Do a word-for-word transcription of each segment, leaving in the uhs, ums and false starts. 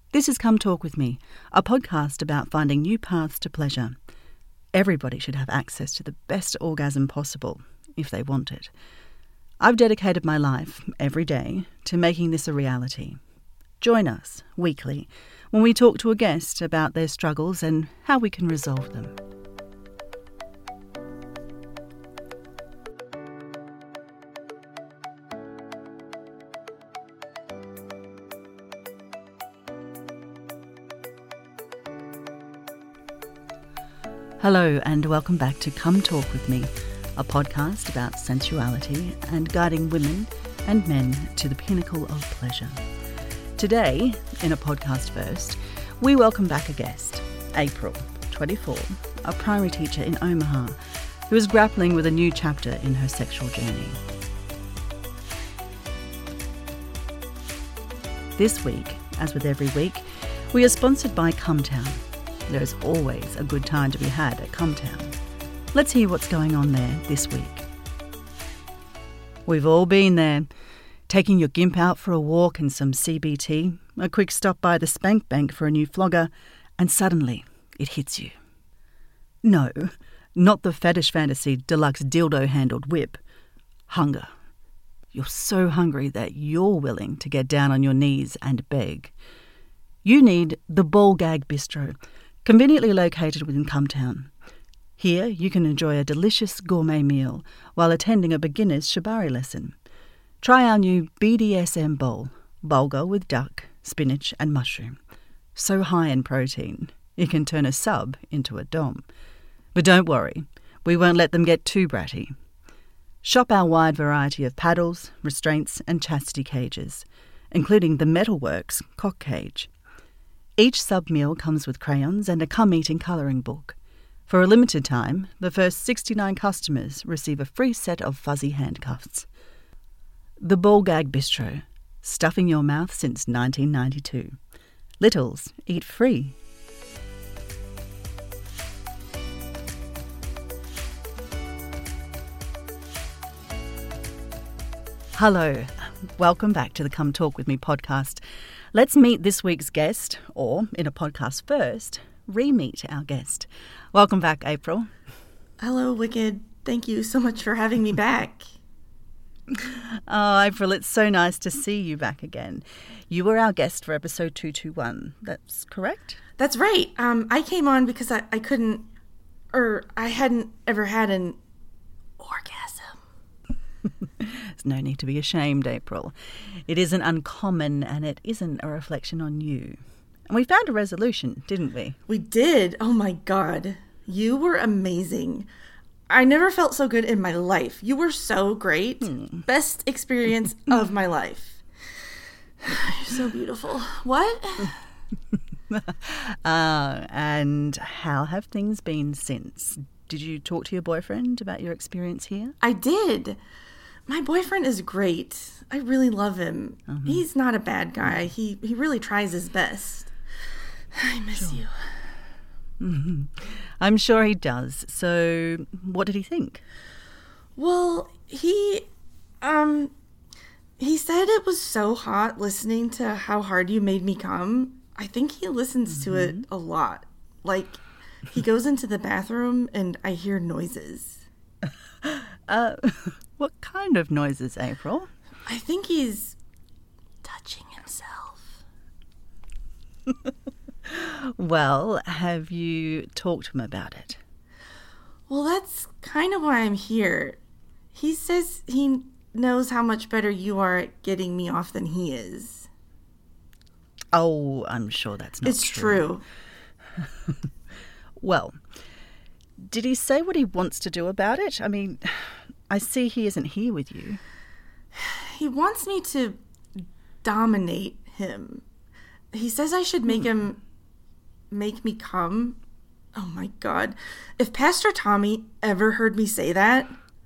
This is Come Talk With Me, a podcast about finding new paths to pleasure. Everybody should have access to the best orgasm possible, if they want it. I've dedicated my life, every day, to making this a reality. Join us, weekly, when we talk to a guest about their struggles and how we can resolve them. Hello and welcome back to Come Talk With Me, a podcast about sensuality and guiding women and men to the pinnacle of pleasure. Today, in a podcast first, we welcome back a guest, April, twenty-four, a primary teacher in Omaha, who is grappling with a new chapter in her sexual journey. This week, as with every week, we are sponsored by Cumtown. There's always a good time to be had at Cumtown. Let's hear what's going on there this week. We've all been there, taking your gimp out for a walk and some C B T, a quick stop by the Spank Bank for a new flogger, and suddenly it hits you. No, not the fetish fantasy deluxe dildo-handled whip. Hunger. You're so hungry that you're willing to get down on your knees and beg. You need the Ball Gag Bistro, conveniently located within Cumtown. Here you can enjoy a delicious gourmet meal while attending a beginner's shibari lesson. Try our new B D S M bowl, bulgur with duck, spinach and mushroom. So high in protein, it can turn a sub into a dom. But don't worry, we won't let them get too bratty. Shop our wide variety of paddles, restraints and chastity cages, including the Metalworks cock cage. Each sub-meal comes with crayons and a come-eating colouring book. For a limited time, the first sixty-nine customers receive a free set of fuzzy handcuffs. The Ball Gag Bistro, stuffing your mouth since nineteen ninety-two. Littles, eat free. Hello, welcome back to the Come Talk With Me podcast. Let's meet this week's guest, or in a podcast first, re-meet our guest. Welcome back, April. Hello, Wicked. Thank you so much for having me back. Oh, April, it's so nice to see you back again. You were our guest for episode two twenty-one. That's correct? That's right. Um, I came on because I, I couldn't, or I hadn't ever had an orgasm. There's no need to be ashamed, April. It isn't uncommon and it isn't a reflection on you. And we found a resolution, didn't we? We did. Oh my God. You were amazing. I never felt so good in my life. You were so great. Hmm. Best experience of my life. You're so beautiful. What? uh, and how have things been since? Did you talk to your boyfriend about your experience here? I did. My boyfriend is great. I really love him. Mm-hmm. He's not a bad guy. He he really tries his best. I miss sure. you. Mm-hmm. I'm sure he does. So what did he think? Well, he um he said it was so hot listening to how hard you made me come. I think he listens mm-hmm. to it a lot. Like, he goes into the bathroom and I hear noises. Uh, what kind of noises, April? I think he's touching himself. Well, have you talked to him about it? Well, that's kind of why I'm here. He says he knows how much better you are at getting me off than he is. Oh, I'm sure that's not it's true. It's true. Well, did he say what he wants to do about it? I mean, I see he isn't here with you. He wants me to dominate him. He says I should make hmm. him make me come. Oh my God. If Pastor Tommy ever heard me say that.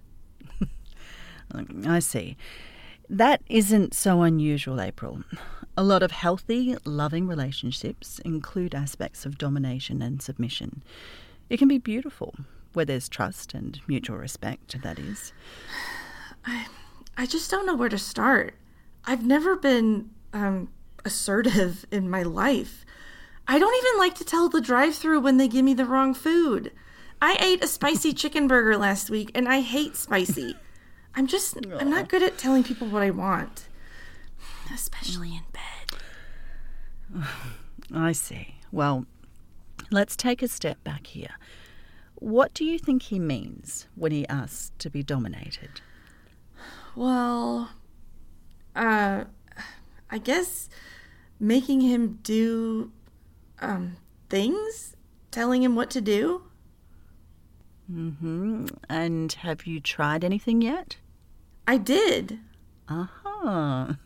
I see. That isn't so unusual, April. A lot of healthy, loving relationships include aspects of domination and submission. It can be beautiful, where there's trust and mutual respect, that is. I I just don't know where to start. I've never been um, assertive in my life. I don't even like to tell the drive-thru when they give me the wrong food. I ate a spicy chicken burger last week, and I hate spicy. I'm just, Aww. I'm not good at telling people what I want, especially in bed. I see. Well, let's take a step back here. What do you think he means when he asks to be dominated? Well, uh, I guess making him do um, things, telling him what to do. Mm-hmm. And have you tried anything yet? I did. Uh-huh.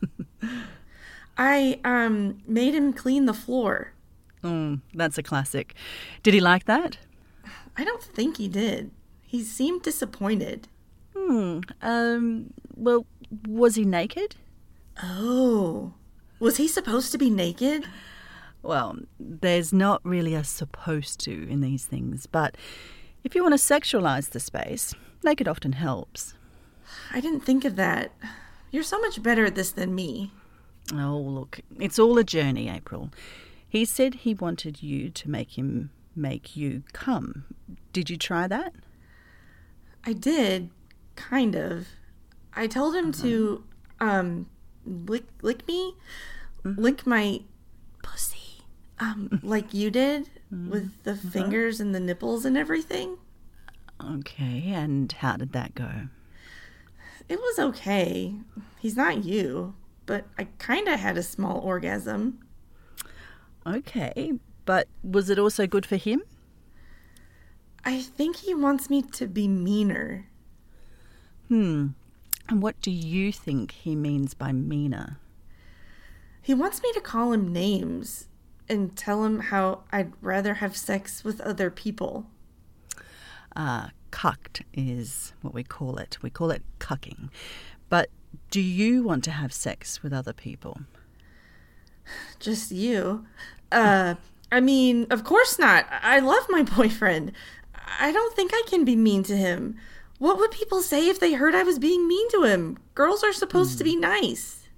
I um made him clean the floor. Mm, that's a classic. Did he like that? I don't think he did. He seemed disappointed. Hmm. Um. Well, was he naked? Oh. Was he supposed to be naked? Well, there's not really a supposed to in these things, but if you want to sexualize the space, naked often helps. I didn't think of that. You're so much better at this than me. Oh, look, it's all a journey, April. He said he wanted you to make him make you come. Did you try that? I did, kind of. I told him uh-huh. to um lick lick me, mm-hmm. lick my pussy, um like you did mm-hmm. with the uh-huh. fingers and the nipples and everything. Okay, and how did that go? It was okay. He's not you, but I kind of had a small orgasm. Okay, but was it also good for him? I think he wants me to be meaner. Hmm. And what do you think he means by meaner? He wants me to call him names and tell him how I'd rather have sex with other people. Ah, uh, cucked is what we call it. We call it cucking. But do you want to have sex with other people? Just you. Uh, I mean, of course not. I love my boyfriend. I don't think I can be mean to him. What would people say if they heard I was being mean to him? Girls are supposed mm. to be nice.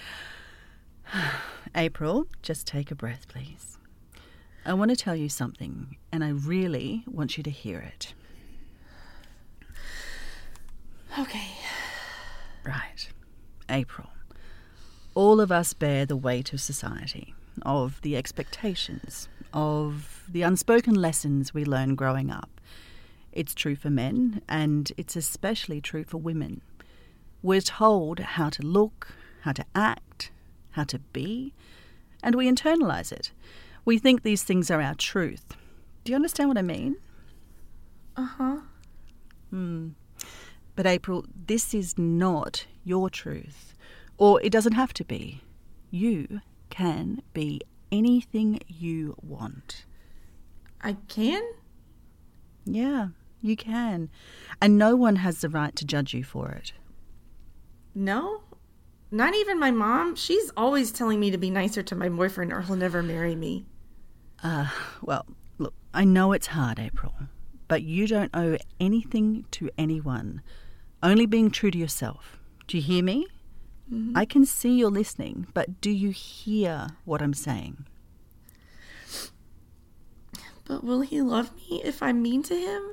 April, just take a breath, please. I want to tell you something, and I really want you to hear it. Okay. Right. April. All of us bear the weight of society, of the expectations, of the unspoken lessons we learn growing up. It's true for men, and it's especially true for women. We're told how to look, how to act, how to be, and we internalize it. We think these things are our truth. Do you understand what I mean? Uh-huh. Hmm. But April, this is not your truth, or it doesn't have to be. You can be anything you want. I can? Yeah, you can. And no one has the right to judge you for it. No? Not even my mom? She's always telling me to be nicer to my boyfriend or he'll never marry me. Uh, well, look, I know it's hard, April, but you don't owe anything to anyone. Only being true to yourself. Do you hear me? Mm-hmm. I can see you're listening, but do you hear what I'm saying? But will he love me if I'm mean to him?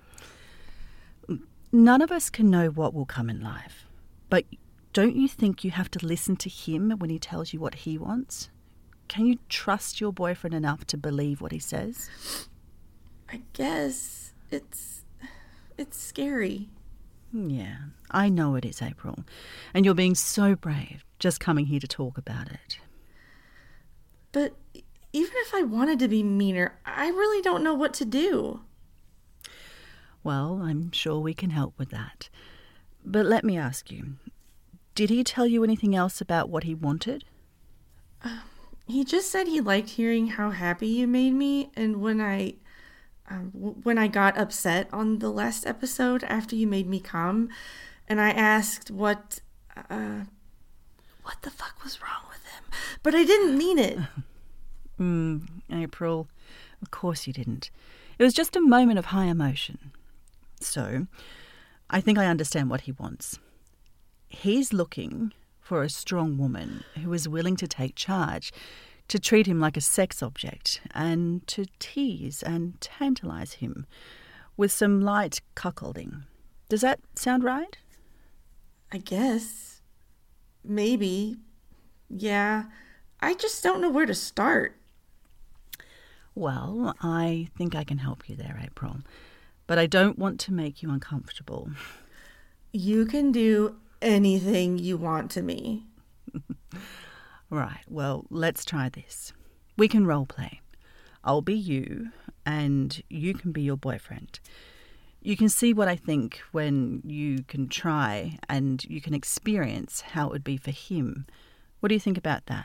None of us can know what will come in life. But don't you think you have to listen to him when he tells you what he wants? Can you trust your boyfriend enough to believe what he says? I guess it's it's scary. Yeah, I know it is, April. And you're being so brave just coming here to talk about it. But even if I wanted to be meaner, I really don't know what to do. Well, I'm sure we can help with that. But let me ask you, did he tell you anything else about what he wanted? Uh, he just said he liked hearing how happy you made me, and when I... Um, when I got upset on the last episode after you made me come, and I asked what, uh, what the fuck was wrong with him, but I didn't mean it. mm, April, of course you didn't. It was just a moment of high emotion. So, I think I understand what he wants. He's looking for a strong woman who is willing to take charge, to treat him like a sex object, and to tease and tantalise him with some light cuckolding. Does that sound right? I guess. Maybe. Yeah. I just don't know where to start. Well, I think I can help you there, April. But I don't want to make you uncomfortable. You can do anything you want to me. Right, well, let's try this. We can role play. I'll be you, and you can be your boyfriend. You can see what I think when you can try, and you can experience how it would be for him. What do you think about that?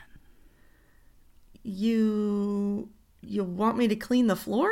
You... you want me to clean the floor?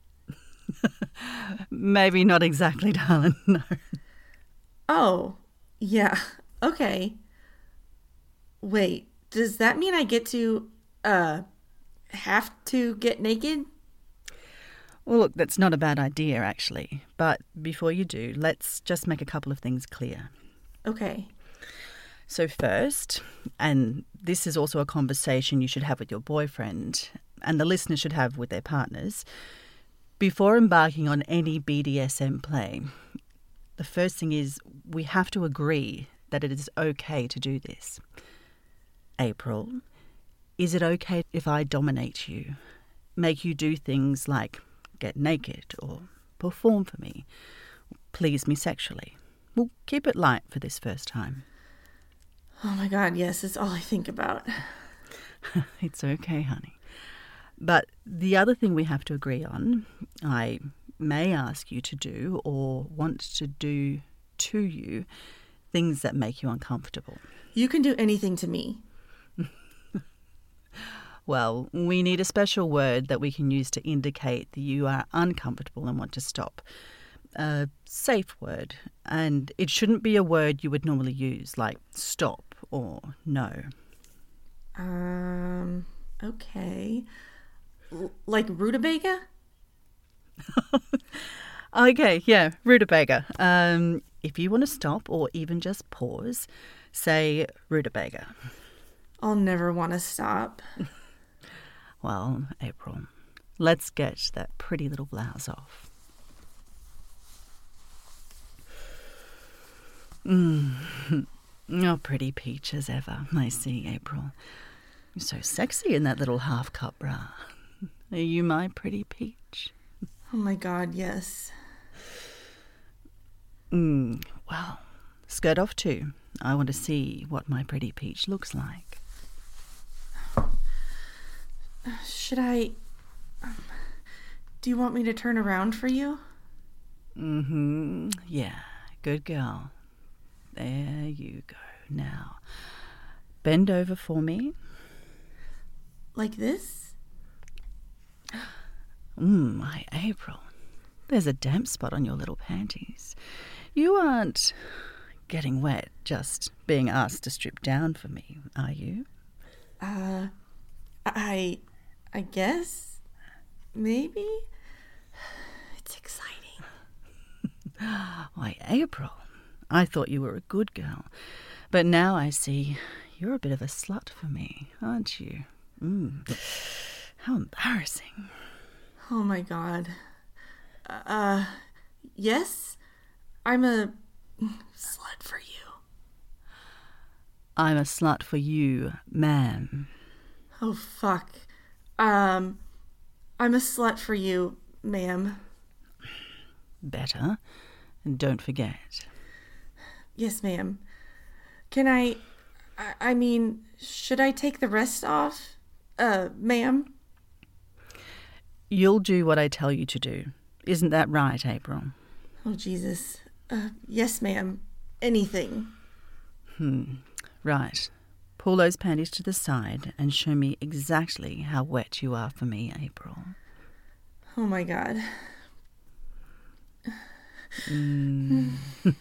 Maybe not exactly, darling, no. Oh, yeah, okay. Wait, does that mean I get to, uh, have to get naked? Well, look, that's not a bad idea, actually. But before you do, let's just make a couple of things clear. Okay. So first, and this is also a conversation you should have with your boyfriend, and the listeners should have with their partners, before embarking on any B D S M play, the first thing is we have to agree that it is okay to do this. April, is it okay if I dominate you, make you do things like get naked or perform for me, please me sexually? We'll keep it light for this first time. Oh my God, yes, it's all I think about. It's okay, honey. But the other thing we have to agree on, I may ask you to do or want to do to you things that make you uncomfortable. You can do anything to me. Well, we need a special word that we can use to indicate that you are uncomfortable and want to stop. A safe word. And it shouldn't be a word you would normally use, like stop or no. Um, okay. L- like rutabaga? Okay, yeah, rutabaga. Um, if you want to stop or even just pause, say rutabaga. I'll never want to stop. Well, April, let's get that pretty little blouse off. Mm. Oh, pretty peach as ever, I see, April. You're so sexy in that little half-cut bra. Are you my pretty peach? Oh my God, yes. Mm, well, skirt off too. I want to see what my pretty peach looks like. Should I... Um, do you want me to turn around for you? Mm-hmm. Yeah, good girl. There you go. Now, bend over for me. Like this? Mmm, my April. There's a damp spot on your little panties. You aren't getting wet just being asked to strip down for me, are you? Uh, I... I guess? Maybe? It's exciting. Why, April, I thought you were a good girl. But now I see you're a bit of a slut for me, aren't you? Mm. How embarrassing. Oh my God. Uh, yes? I'm a slut for you. I'm a slut for you, ma'am. Oh, fuck. Um, I'm a slut for you, ma'am. Better. And don't forget. Yes, ma'am. Can I... I, I mean, should I take the rest off? Uh, ma'am? You'll do what I tell you to do. Isn't that right, April? Oh, Jesus. Uh, yes, ma'am. Anything. Hmm. Right. Pull those panties to the side and show me exactly how wet you are for me, April. Oh, my God. Mm.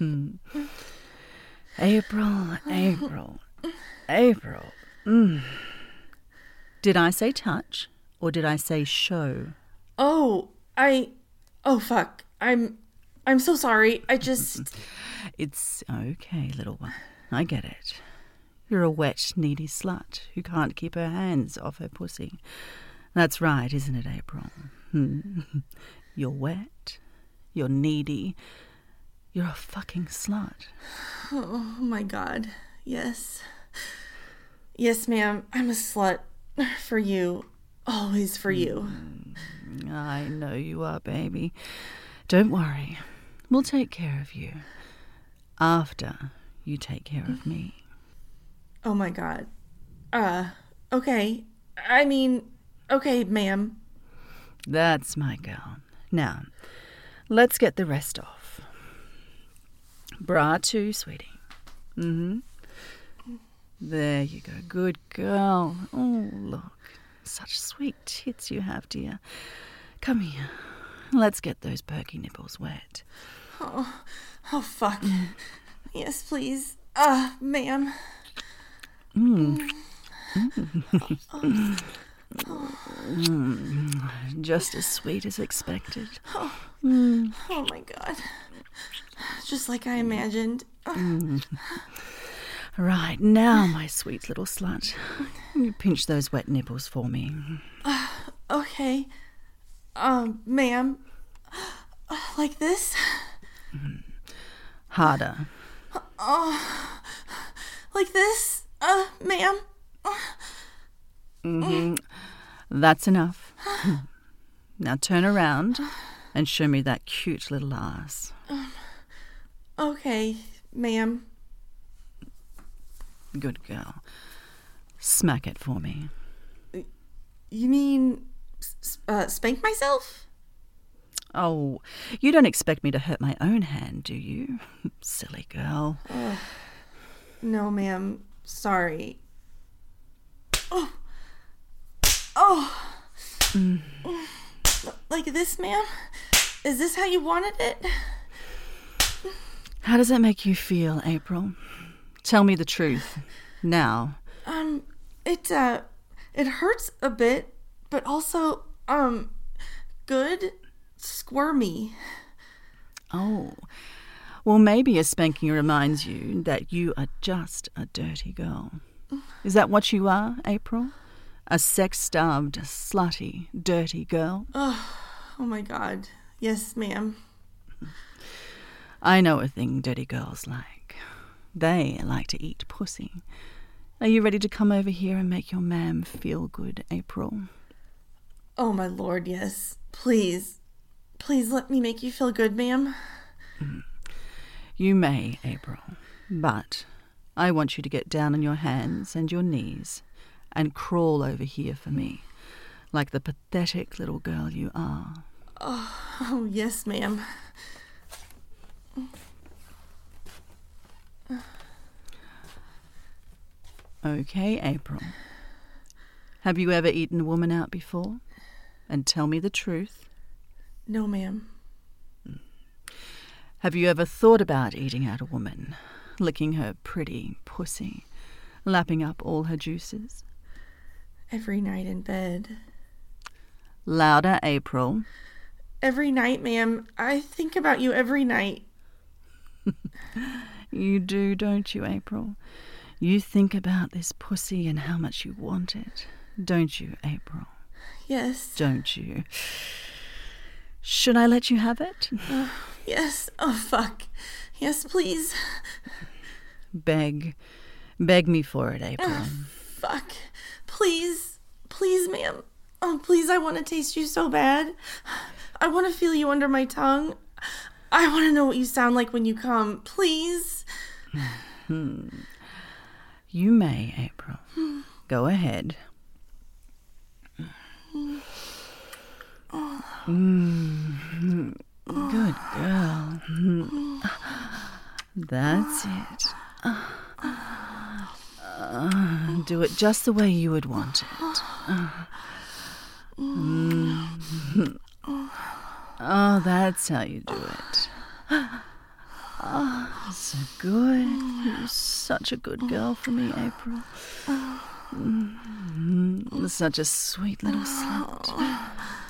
April, April, April. Mm. Did I say touch or did I say show? Oh, I... Oh, fuck. I'm... I'm so sorry. I just... It's okay, little one. I get it. You're a wet, needy slut who can't keep her hands off her pussy. That's right, isn't it, April? Hmm. You're wet. You're needy. You're a fucking slut. Oh, my God. Yes. Yes, ma'am. I'm a slut. For you. Always for you. Mm, I know you are, baby. Don't worry. We'll take care of you. After you take care of me. Oh, my God. Uh, okay. I mean, okay, ma'am. That's my girl. Now, let's get the rest off. Bra too, sweetie. Mm-hmm. There you go. Good girl. Oh, look. Such sweet tits you have, dear. Come here. Let's get those perky nipples wet. Oh, oh fuck. Mm. Yes, please. Uh, ma'am. Mm. Mm. Oh. Mm. Just as sweet as expected. Oh, mm. Oh my God. Just like I imagined. Mm. Right, now, my sweet little slut, you pinch those wet nipples for me. Uh, okay. Um, ma'am. Uh, like this? Mm. Harder. Oh, like this? Uh, ma'am? Mm-hmm. That's enough. Now turn around and show me that cute little ass. Um, okay, ma'am. Good girl. Smack it for me. You mean uh, spank myself? Oh, you don't expect me to hurt my own hand, do you? Silly girl. Uh, no, ma'am. Sorry. Oh. Oh. Mm. Like this, ma'am? Is this how you wanted it? How does it make you feel, April? Tell me the truth. Now. Um, it, uh, it hurts a bit, but also, um, good, squirmy. Oh. Well, maybe a spanking reminds you that you are just a dirty girl. Is that what you are, April? A sex-starved, slutty, dirty girl? Oh, oh my God. Yes, ma'am. I know a thing dirty girls like. They like to eat pussy. Are you ready to come over here and make your ma'am feel good, April? Oh, my Lord, yes. Please. Please let me make you feel good, ma'am. You may, April, but I want you to get down on your hands and your knees and crawl over here for me, like the pathetic little girl you are. Oh, oh yes, ma'am. Okay, April. Have you ever eaten a woman out before? And tell me the truth. No, ma'am. Have you ever thought about eating out a woman, licking her pretty pussy, lapping up all her juices? Every night in bed. Louder, April. Every night, ma'am. I think about you every night. You do, don't you, April? You think about this pussy and how much you want it, don't you, April? Yes. Don't you? Should I let you have it? Uh, yes. Oh, fuck. Yes, please. Beg. Beg me for it, April. Oh, fuck. Please. Please, ma'am. Oh, please, I want to taste you so bad. I want to feel you under my tongue. I want to know what you sound like when you come. Please. Hmm. You may, April. Go ahead. Mm. Good girl. That's it. Uh, do it just the way you would want it. Mm. Oh, that's how you do it. Oh, so good. You're such a good girl for me, April. Mm-hmm. Such a sweet little slut.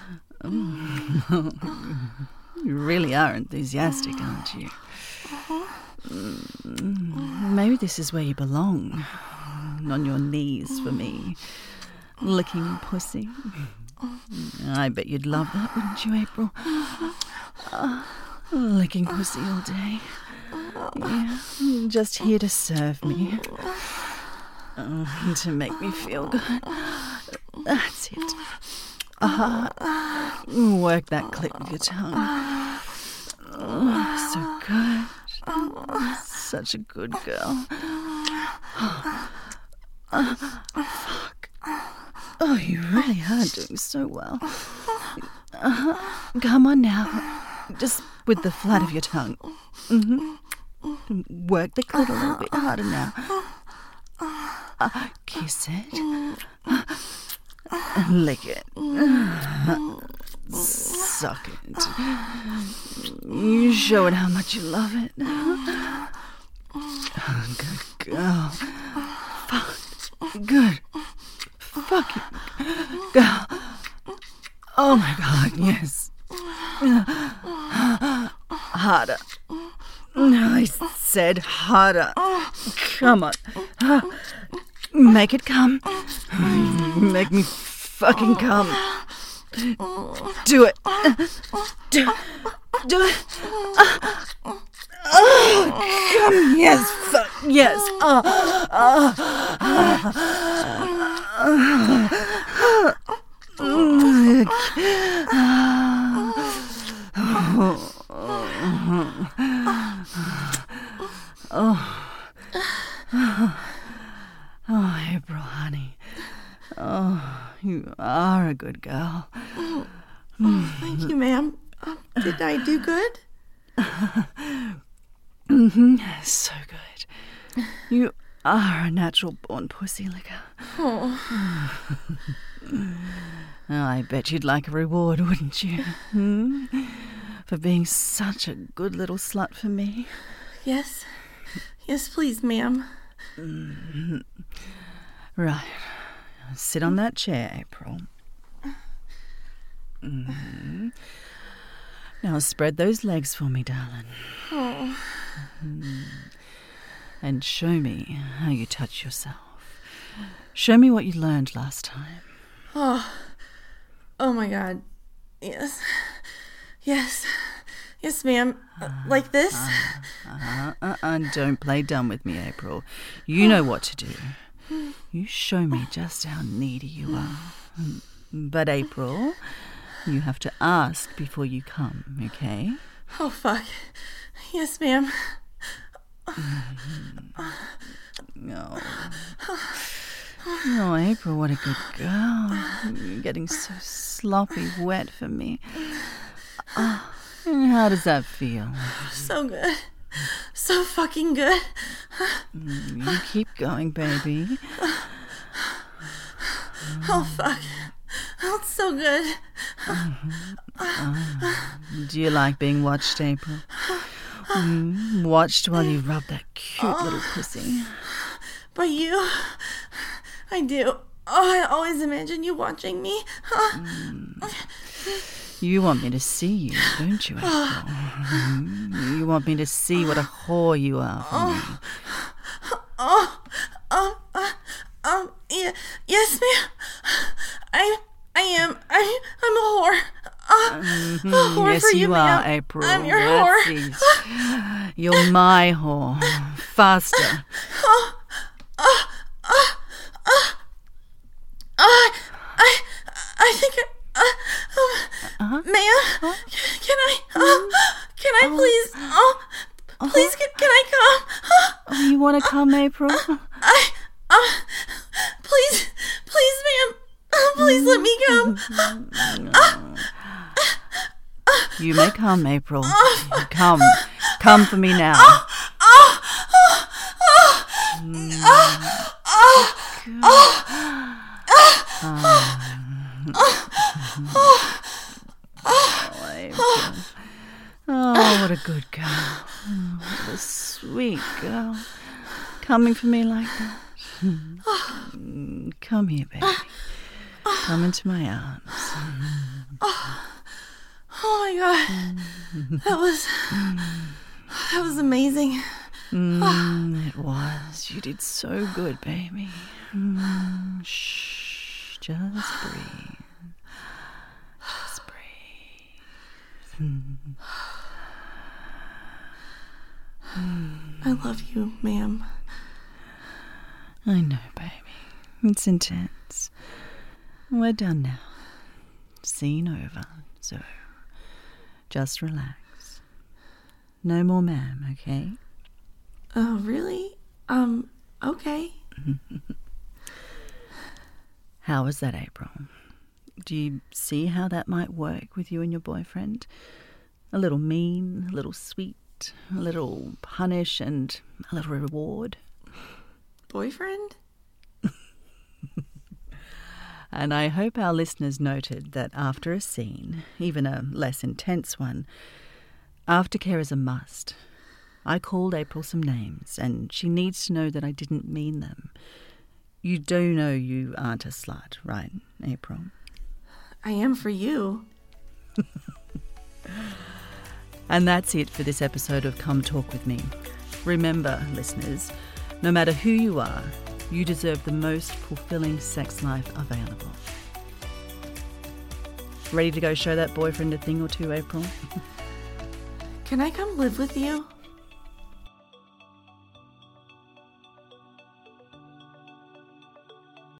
Mm. You really are enthusiastic, aren't you? Mm. Maybe this is where you belong. on your knees for me, licking pussy. I bet you'd love that, wouldn't you, April? Uh, licking pussy all day. Yeah, just here to serve me. Uh, to make me feel good. That's it. Uh, work that clit with your tongue. Oh, so good. Such a good girl. Uh, fuck. Oh, you really are doing so well. Uh, come on now. Just with the flat of your tongue. Mm-hmm. Work the clit a little bit harder now. Uh, kiss it. Lick it. Suck it. You show it how much you love it. Good girl. Fuck. Good. Fucking girl. Oh my God, yes. Harder. I said harder. Come on. Make it come. Make me fucking come. Do it. Do, do it. Oh, come. Yes. Fuck. Yes. Oh, oh, oh. Oh, April, honey. Oh, you are a good girl. Oh, oh thank you, ma'am. Uh, did I do good? Mm-hmm. So good. You are a natural-born pussy licker. Oh. I bet you'd like a reward, wouldn't you? Hmm? For being such a good little slut for me. Yes. Yes, please, ma'am. Mm-hmm. Right. Sit on that chair, April. Mm-hmm. Now spread those legs for me, darling. Oh. Mm-hmm. And show me how you touch yourself. Show me what you learned last time. Oh. Oh my God. Yes. Yes. Yes, ma'am. Uh, like this? Uh-huh. Uh-uh. Don't play dumb with me, April. You know what to do. You show me just how needy you are. But, April, you have to ask before you come, okay? Oh, fuck. Yes, ma'am. No. Oh, April, what a good girl. You're getting so sloppy wet for me. Oh, and how does that feel? So good. So fucking good. You keep going, baby. Oh, fuck. Oh, it's so good. Mm-hmm. Uh, do you like being watched, April? Mm, watched while you rub that cute oh. little pussy. By you? I do. Oh, I always imagine you watching me. Mm. You want me to see you, don't you, April? Mm. You want me to see what a whore you are for oh. me. Oh, um, uh, um, yeah, yes, ma'am. I, I am. I, I'm a whore. Uh, mm-hmm. a whore yes, for you, you ma'am. are, April. I'm your That's whore. It. You're my whore. Faster. Oh, oh, oh, oh, oh, I, I think, I, uh, um, uh-huh. ma'am, huh? can, can I, uh, can I please, oh, please, can, can I come? Oh, you want to come, April? I, uh, please, please, ma'am, uh, please let me come. No. You may come, April. Come. Come for me now. Oh, oh, oh, oh, mm. oh, oh, oh, oh, oh, April. Oh, what a good girl. Oh, what a sweet girl. Coming for me like that. Come here, baby. Come into my arms. Oh, oh my God. That was, that was amazing. Mm, it was. You did so good, baby. Mm, shh. Just breathe. Just breathe. Mm. I love you, ma'am. I know, baby. It's intense. We're done now. Scene over. So, just relax. No more ma'am, okay? Oh, really? Um, okay. How was that, April? Do you see how that might work with you and your boyfriend? A little mean, a little sweet, a little punish, and a little reward. Boyfriend? And I hope our listeners noted that after a scene, even a less intense one, aftercare is a must. I called April some names, and she needs to know that I didn't mean them. You do know you aren't a slut, right, April? I am for you. And that's it for this episode of Come Talk With Me. Remember, listeners, no matter who you are, you deserve the most fulfilling sex life available. Ready to go show that boyfriend a thing or two, April? Can I come live with you?